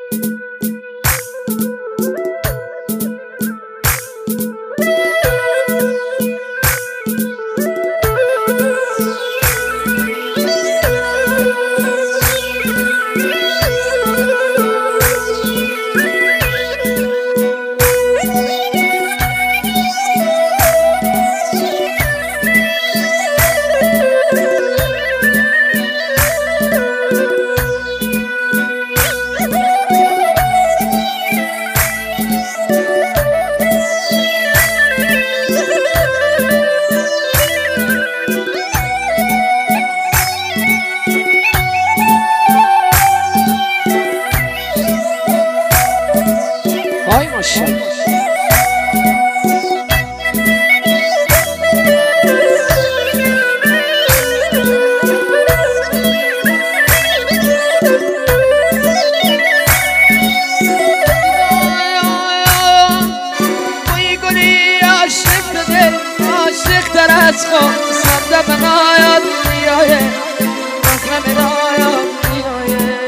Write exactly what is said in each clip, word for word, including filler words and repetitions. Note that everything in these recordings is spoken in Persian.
از خود سنده بناید میایه مخرم رایاد میایه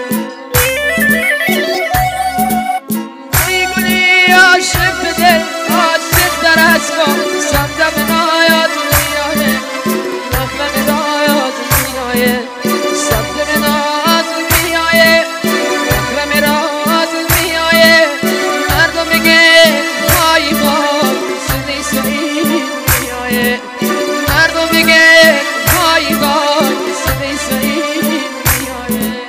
ای گلی عاشق دل عاشق در از خود سنده بناید میایه مخرم رایاد میایه سنده بناید میایه مخرم رایاد میایه مردم میگه وای وای سنی سنی میایه مردم میگه وای وای سنی سنی میایه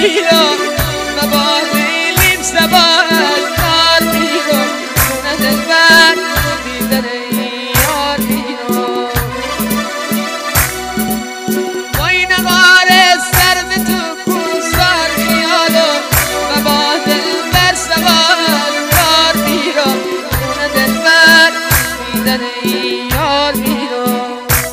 بیرون مبالیلیم سباز کار بیرون خونه دلبر دیدن یار بیرون وای نگار سرد تو کوسار خیالو مبا دلبر سباز کار بیرون خونه دلبر دیدن یار بیرون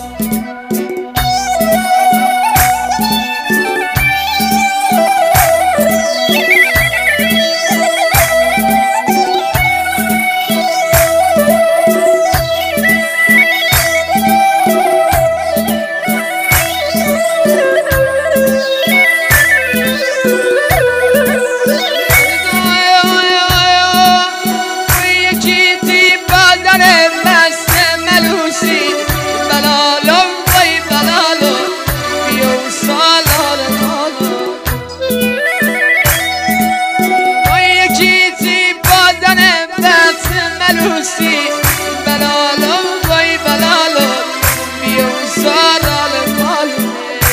بلالو وای بلالو بیو سالال مالو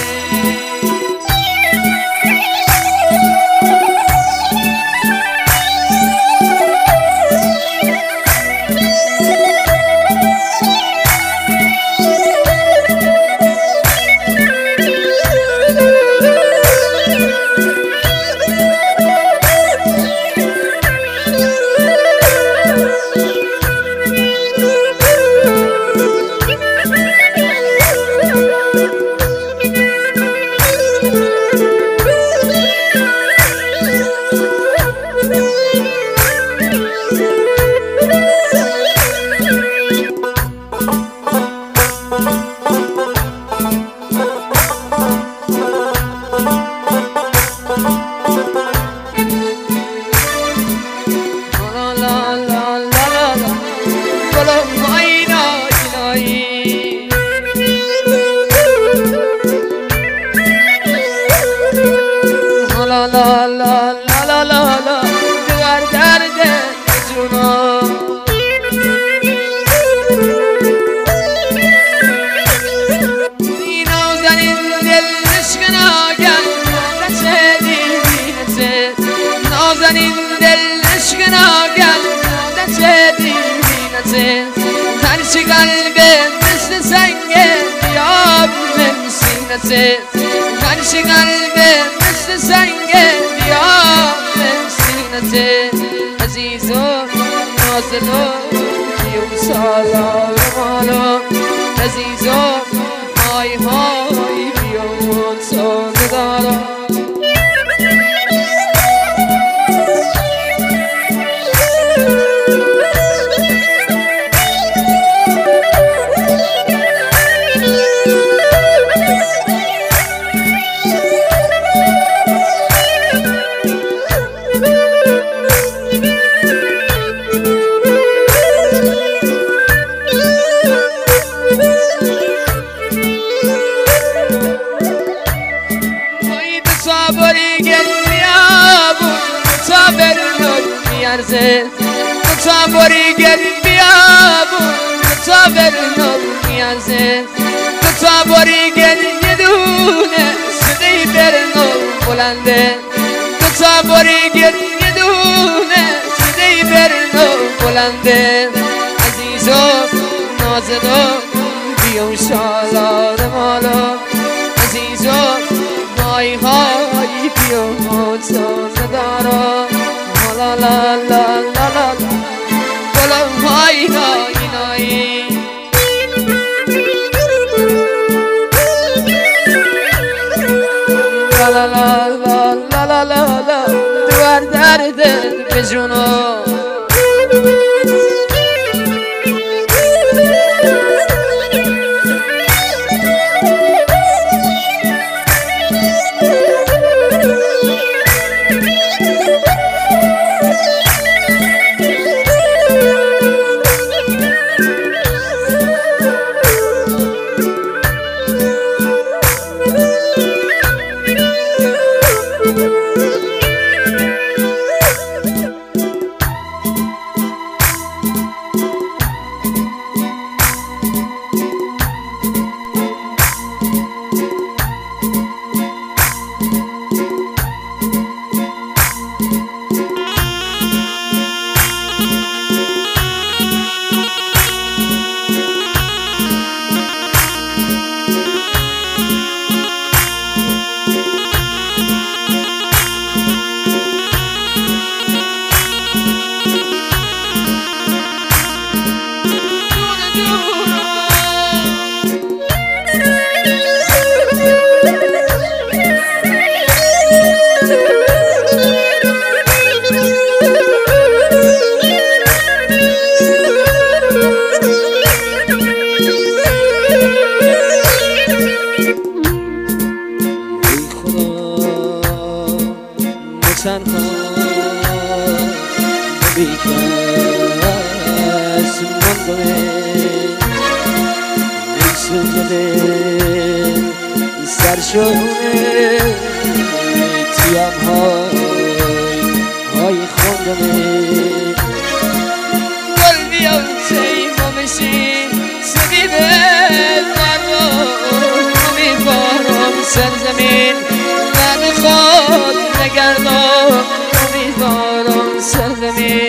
La la la la la la la دوار درد جونا اینو زنین دل عشقنا گل نچه دیوینته نازنین دل عشقنا گل نچه دیوینته تنشی قلبه مثل سنگه بیاب من سینته تنشی قلبه مثل سنگه بیاب من سینته عزیزو نازلو بیو سالار مالو عزیزو های های بیو سالدارو تو تا باری گل بیابون تو تا برنو نیازه تو تا باری گل یه دونه صدای برنو بلنده تو تا باری گل یه دونه صدای برنو بلنده عزیزو نازدو بیو شالار مالو عزیزو مای های بیو موتو ندارو la la la la la la la hai hai hai la la la la la la la la duvar dard bejuno خواندمه سوزده سرشونه تیم های های خوندمه گل بیا تیما بشین سبیبه مرا امیدوارم سرزمین نمیخواد نگردم امیدوارم سرزمین